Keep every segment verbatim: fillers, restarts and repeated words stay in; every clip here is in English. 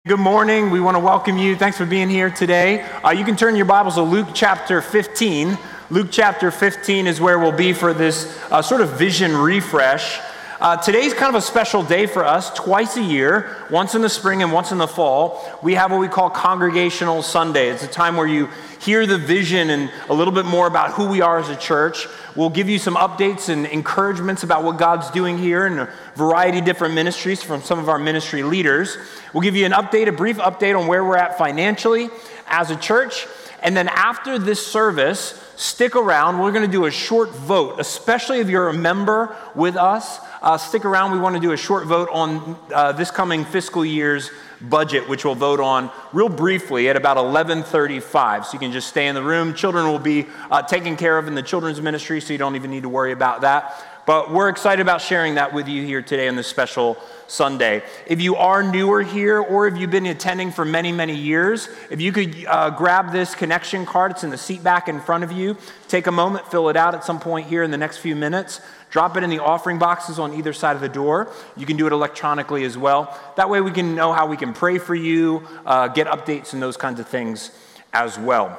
Good morning. We want to welcome you. Thanks for being here today. Uh, you can turn your Bibles to Luke chapter fifteen. Luke chapter fifteen is where we'll be for this uh, sort of vision refresh. Uh, today's kind of a special day for us. Twice a year, once in the spring and once in the fall, we have what we call Congregational Sunday. It's a time where you hear the vision and a little bit more about who we are as a church. We'll give you some updates and encouragements about what God's doing here in a variety of different ministries from some of our ministry leaders. We'll give you an update, a brief update on where we're at financially as a church. And then after this service, stick around. We're going to do a short vote, especially if you're a member with us. Uh, stick around. We want to do a short vote on uh, this coming fiscal year's budget, which we'll vote on real briefly at about eleven thirty-five. So you can just stay in the room. Children will be uh, taken care of in the children's ministry, so you don't even need to worry about that. But we're excited about sharing that with you here today on this special Sunday. If you are newer here or if you've been attending for many, many years, if you could uh, grab this connection card, it's in the seat back in front of you. Take a moment, fill it out at some point here in the next few minutes. Drop it in the offering boxes on either side of the door. You can do it electronically as well. That way we can know how we can pray for you, uh, get updates and those kinds of things as well.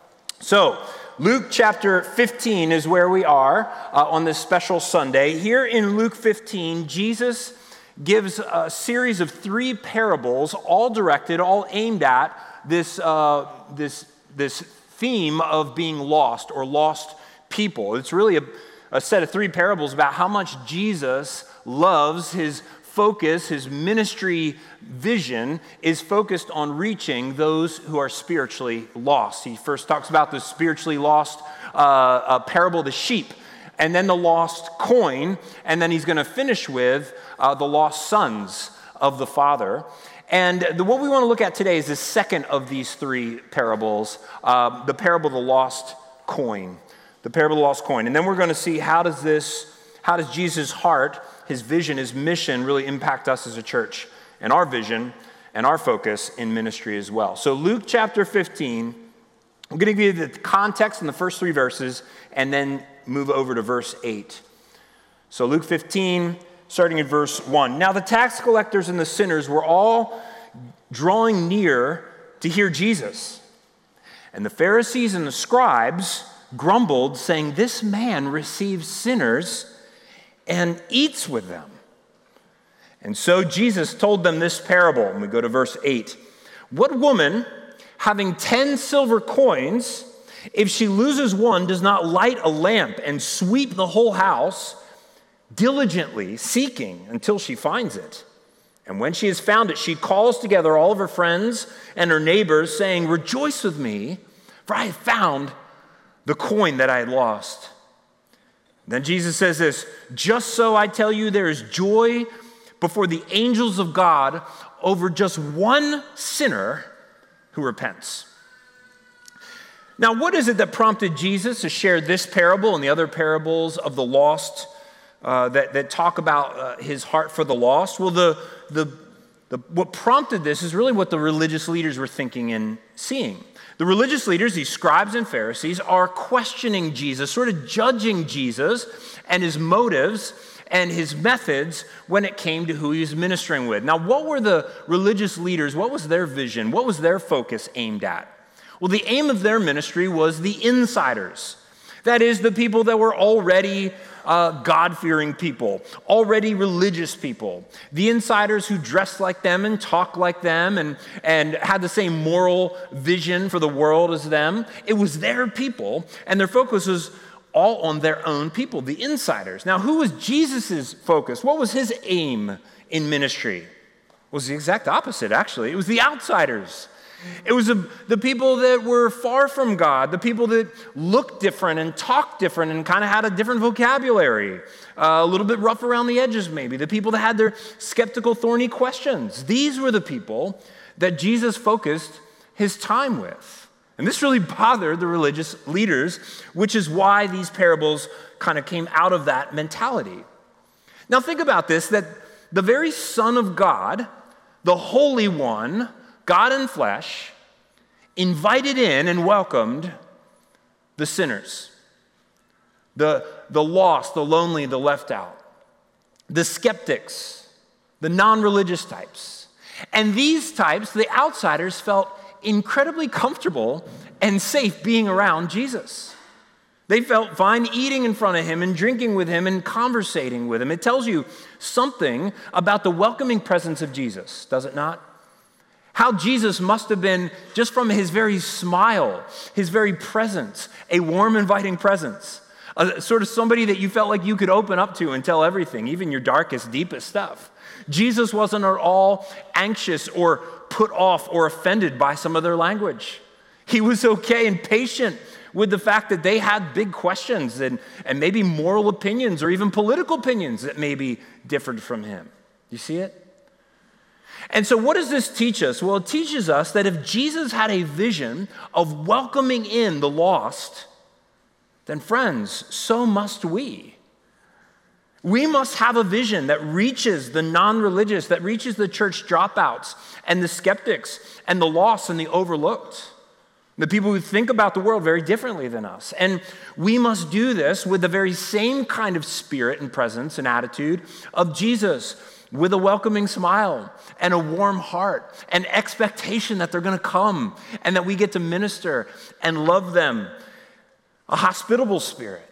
So, Luke chapter fifteen is where we are uh, on this special Sunday. Here in Luke fifteen, Jesus gives a series of three parables, all directed, all aimed at this, uh, this, this theme of being lost or lost people. It's really a, a set of three parables about how much Jesus loves his focus, his ministry vision is focused on reaching those who are spiritually lost. He first talks about the spiritually lost uh, uh, parable of the sheep, and then the lost coin, and then he's going to finish with uh, the lost sons of the Father. And the, what we want to look at today is the second of these three parables, uh, the parable of the lost coin. The parable of the lost coin. And then we're going to see how does this, how does Jesus' heart, his vision, his mission really impact us as a church and our vision and our focus in ministry as well. So Luke chapter fifteen, I'm going to give you the context in the first three verses and then move over to verse eight. So Luke fifteen, starting at verse one. Now the tax collectors and the sinners were all drawing near to hear Jesus. And the Pharisees and the scribes grumbled, saying, "This man receives sinners and eats with them." And so Jesus told them this parable. And we go to verse eight. "What woman, having ten silver coins, if she loses one, does not light a lamp and sweep the whole house, diligently seeking until she finds it? And when she has found it, she calls together all of her friends and her neighbors, saying, 'Rejoice with me, for I have found the coin that I had lost.' Then Jesus says this, 'Just so I tell you, there is joy before the angels of God over just one sinner who repents.'" Now, what is it that prompted Jesus to share this parable and the other parables of the lost uh, that, that talk about uh, his heart for the lost? Well, the, the, the, what prompted this is really what the religious leaders were thinking and seeing. The religious leaders, these scribes and Pharisees, are questioning Jesus, sort of judging Jesus and his motives and his methods when it came to who he was ministering with. Now, what were the religious leaders? What was their vision? What was their focus aimed at? Well, the aim of their ministry was the insiders. That is, the people that were already uh, God-fearing people, already religious people. The insiders who dressed like them and talked like them and, and had the same moral vision for the world as them. It was their people, and their focus was all on their own people, the insiders. Now, who was Jesus' focus? What was his aim in ministry? It was the exact opposite, actually. It was the outsiders. It was a, the people that were far from God, the people that looked different and talked different and kind of had a different vocabulary, uh, a little bit rough around the edges maybe, the people that had their skeptical, thorny questions. These were the people that Jesus focused his time with. And this really bothered the religious leaders, which is why these parables kind of came out of that mentality. Now think about this, that the very Son of God, the Holy One, God in flesh, invited in and welcomed the sinners, the, the lost, the lonely, the left out, the skeptics, the non-religious types. And these types, the outsiders, felt incredibly comfortable and safe being around Jesus. They felt fine eating in front of him and drinking with him and conversating with him. It tells you something about the welcoming presence of Jesus, does it not? How Jesus must have been, just from his very smile, his very presence, a warm, inviting presence. A, sort of somebody that you felt like you could open up to and tell everything, even your darkest, deepest stuff. Jesus wasn't at all anxious or put off or offended by some of their language. He was okay and patient with the fact that they had big questions and, and maybe moral opinions or even political opinions that maybe differed from him. You see it? And so what does this teach us? Well, it teaches us that if Jesus had a vision of welcoming in the lost, then friends, so must we. We must have a vision that reaches the non-religious, that reaches the church dropouts and the skeptics and the lost and the overlooked, the people who think about the world very differently than us. And we must do this with the very same kind of spirit and presence and attitude of Jesus, with a welcoming smile and a warm heart and expectation that they're going to come and that we get to minister and love them. A hospitable spirit,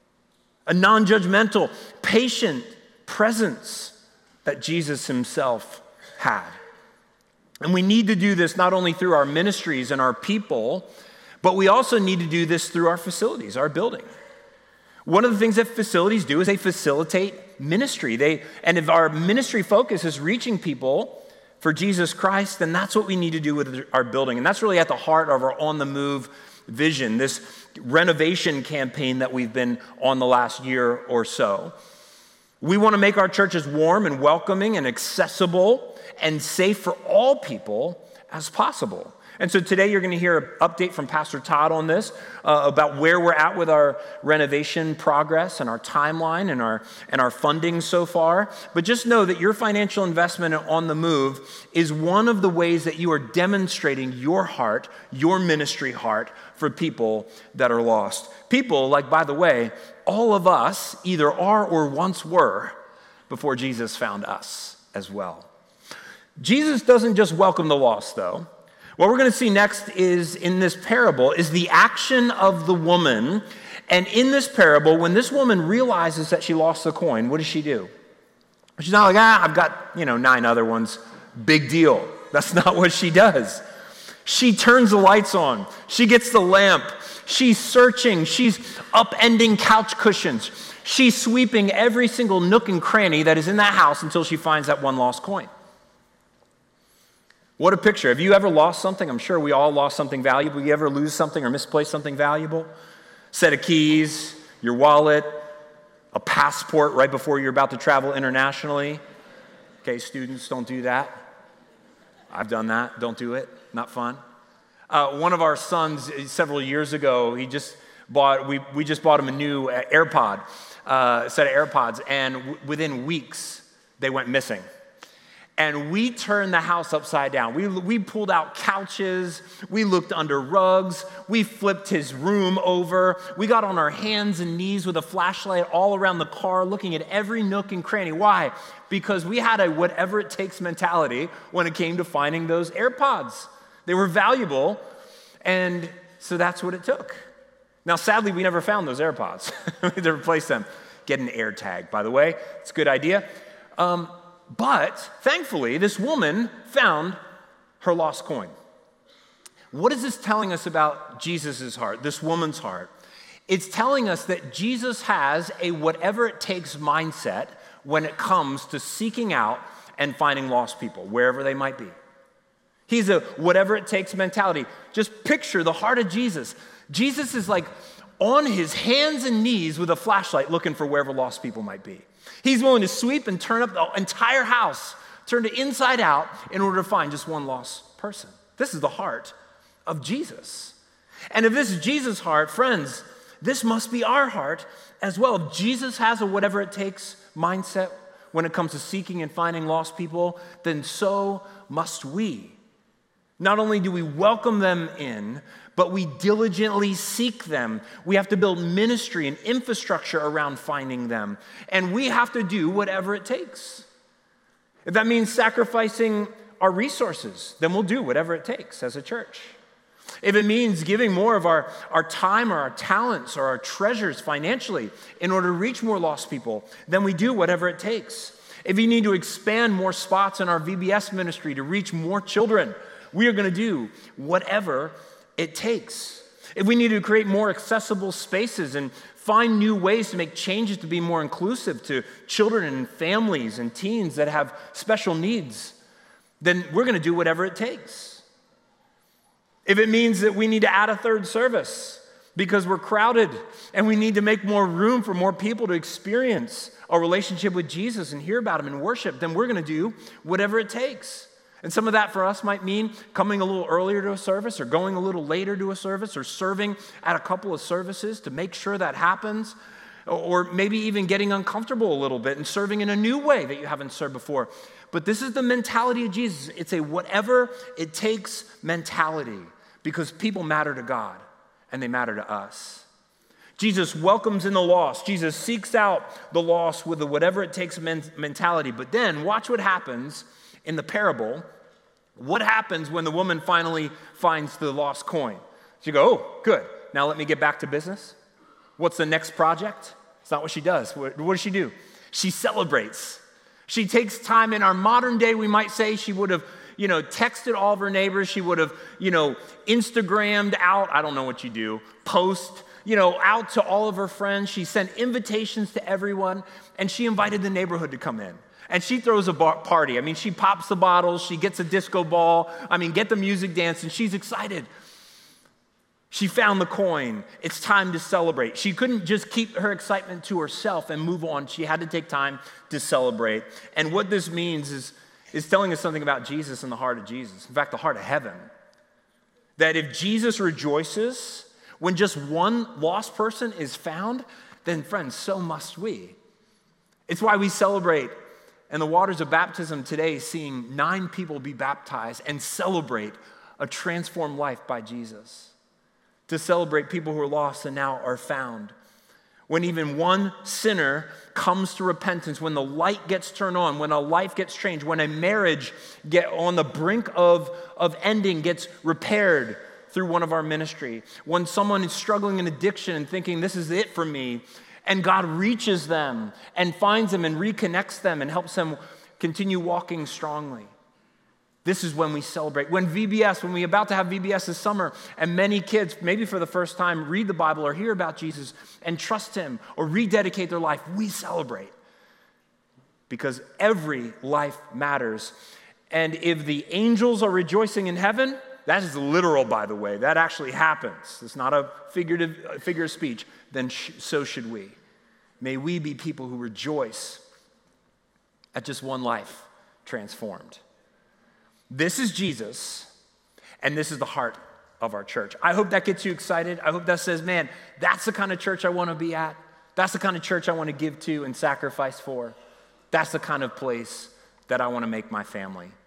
a non-judgmental, patient presence that Jesus himself had. And we need to do this not only through our ministries and our people, but we also need to do this through our facilities, our building. One of the things that facilities do is they facilitate ministry. They, and if our ministry focus is reaching people for Jesus Christ, then that's what we need to do with our building. And that's really at the heart of our On the Move vision, this renovation campaign that we've been on the last year or so. We want to make our churches warm and welcoming and accessible and safe for all people as possible. And so today you're going to hear an update from Pastor Todd on this, uh, about where we're at with our renovation progress and our timeline and our, and our funding so far. But just know that your financial investment On the Move is one of the ways that you are demonstrating your heart, your ministry heart for people that are lost. People, like, by the way, all of us either are or once were before Jesus found us as well. Jesus doesn't just welcome the lost, though. What we're going to see next is, in this parable, is the action of the woman. And in this parable, when this woman realizes that she lost the coin, what does she do? She's not like, ah, I've got, you know, nine other ones. Big deal. That's not what she does. She turns the lights on. She gets the lamp. She's searching. She's upending couch cushions. She's sweeping every single nook and cranny that is in that house until she finds that one lost coin. What a picture. Have you ever lost something? I'm sure we all lost something valuable. You ever lose something or misplace something valuable? Set of keys, your wallet, a passport right before you're about to travel internationally. Okay, students, don't do that. I've done that. Don't do it. Not fun. Uh, one of our sons, several years ago, he just bought, we, we just bought him a new AirPod, uh, set of AirPods, and w- within weeks, they went missing. And we turned the house upside down. We, we pulled out couches. We looked under rugs. We flipped his room over. We got on our hands and knees with a flashlight all around the car, looking at every nook and cranny. Why? Because we had a whatever it takes mentality when it came to finding those AirPods. They were valuable, and so that's what it took. Now, sadly, we never found those AirPods. We had to replace them. Get an AirTag, by the way. It's a good idea. Um, But, thankfully, this woman found her lost coin. What is this telling us about Jesus' heart, this woman's heart? It's telling us that Jesus has a whatever-it-takes mindset when it comes to seeking out and finding lost people, wherever they might be. He's a whatever-it-takes mentality. Just picture the heart of Jesus. Jesus is like on his hands and knees with a flashlight looking for wherever lost people might be. He's willing to sweep and turn up the entire house, turn it inside out in order to find just one lost person. This is the heart of Jesus. And if this is Jesus' heart, friends, this must be our heart as well. If Jesus has a whatever it takes mindset when it comes to seeking and finding lost people, then so must we. Not only do we welcome them in, but we diligently seek them. We have to build ministry and infrastructure around finding them. And we have to do whatever it takes. If that means sacrificing our resources, then we'll do whatever it takes as a church. If it means giving more of our, our time or our talents or our treasures financially in order to reach more lost people, then we do whatever it takes. If you need to expand more spots in our V B S ministry to reach more children, we are going to do whatever it takes. If we need to create more accessible spaces and find new ways to make changes to be more inclusive to children and families and teens that have special needs, then we're going to do whatever it takes. If it means that we need to add a third service because we're crowded and we need to make more room for more people to experience a relationship with Jesus and hear about him and worship, then we're going to do whatever it takes. And some of that for us might mean coming a little earlier to a service or going a little later to a service or serving at a couple of services to make sure that happens, or maybe even getting uncomfortable a little bit and serving in a new way that you haven't served before. But this is the mentality of Jesus. It's a whatever it takes mentality because people matter to God and they matter to us. Jesus welcomes in the lost. Jesus seeks out the lost with a whatever it takes mentality. But then watch what happens in the parable. What happens when the woman finally finds the lost coin? She goes, oh, good. Now let me get back to business. What's the next project? It's not what she does. What, what does she do? She celebrates. She takes time. In our modern day, we might say she would have, you know, texted all of her neighbors. She would have, you know, Instagrammed out, I don't know what you do, post, you know, out to all of her friends. She sent invitations to everyone, and she invited the neighborhood to come in. And she throws a bar- party. I mean, she pops the bottles, she gets a disco ball. I mean, get the music dancing. She's excited. She found the coin. It's time to celebrate. She couldn't just keep her excitement to herself and move on. She had to take time to celebrate. And what this means is, is telling us something about Jesus and the heart of Jesus. In fact, the heart of heaven. That if Jesus rejoices when just one lost person is found, then friends, so must we. It's why we celebrate in the waters of baptism today, seeing nine people be baptized and celebrate a transformed life by Jesus. To celebrate people who are lost and now are found. When even one sinner comes to repentance, when the light gets turned on, when a life gets changed, when a marriage get on the brink of, of ending gets repaired through one of our ministry, when someone is struggling in addiction and thinking this is it for me, and God reaches them and finds them and reconnects them and helps them continue walking strongly. This is when we celebrate. When V B S, when we're about to have V B S this summer, and many kids, maybe for the first time, read the Bible or hear about Jesus and trust him or rededicate their life, we celebrate. Because every life matters. And if the angels are rejoicing in heaven, that is literal, by the way. That actually happens. It's not a figurative figure of speech. Then sh- so should we. May we be people who rejoice at just one life transformed. This is Jesus, and this is the heart of our church. I hope that gets you excited. I hope that says, man, that's the kind of church I want to be at. That's the kind of church I want to give to and sacrifice for. That's the kind of place that I want to make my family.